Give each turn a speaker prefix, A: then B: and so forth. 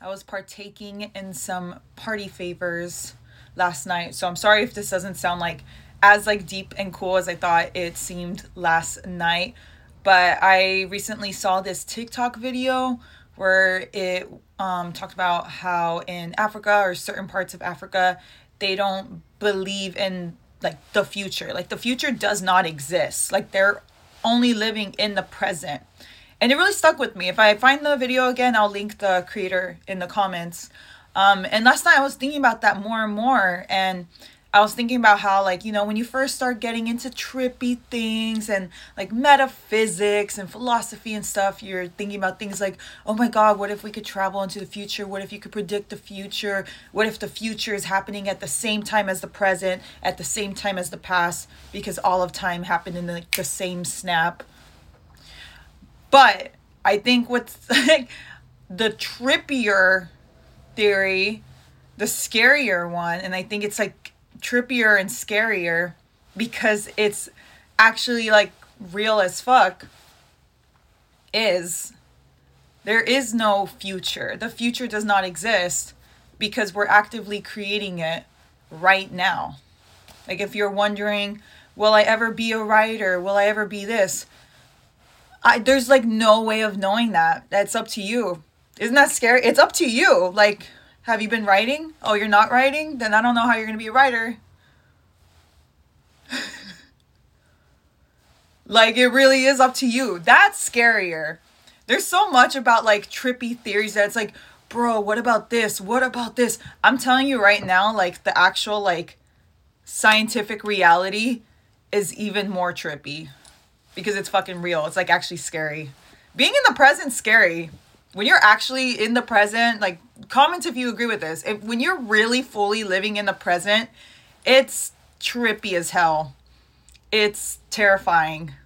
A: I was partaking in some party favors last night. So I'm sorry if this doesn't sound like as like deep and cool as I thought it seemed last night. But I recently saw this TikTok video where it talked about how in Africa or certain parts of Africa, they don't believe in like the future. Like the future does not exist. Like they're only living in the present. And it really stuck with me. If I find the video again, I'll link the creator in the comments. And last night I was thinking about that more and more. And I was thinking about how, like, you know, when you first start getting into trippy things and like metaphysics and philosophy and stuff, you're thinking about things like, oh my God, what if we could travel into the future? What if you could predict the future? What if the future is happening at the same time as the present, at the same time as the past, because all of time happened in the same snap? But I think what's like the trippier theory, the scarier one, and I think it's like trippier and scarier because it's actually like real as fuck, is there is no future. The future does not exist because we're actively creating it right now. Like if you're wondering, will I ever be a writer? Will I ever be this? There's like no way of knowing that. That's up to you. Isn't that scary? It's up to you. Like, have you been writing? Oh, you're not writing? Then I don't know how you're going to be a writer. Like, it really is up to you. That's scarier. There's so much about like trippy theories that it's like, bro, what about this? What about this? I'm telling you right now, like the actual like scientific reality is even more trippy. Because it's fucking real. It's like actually scary. Being in the present's scary. When you're actually in the present, like comment if you agree with this. When you're really fully living in the present, it's trippy as hell. It's terrifying.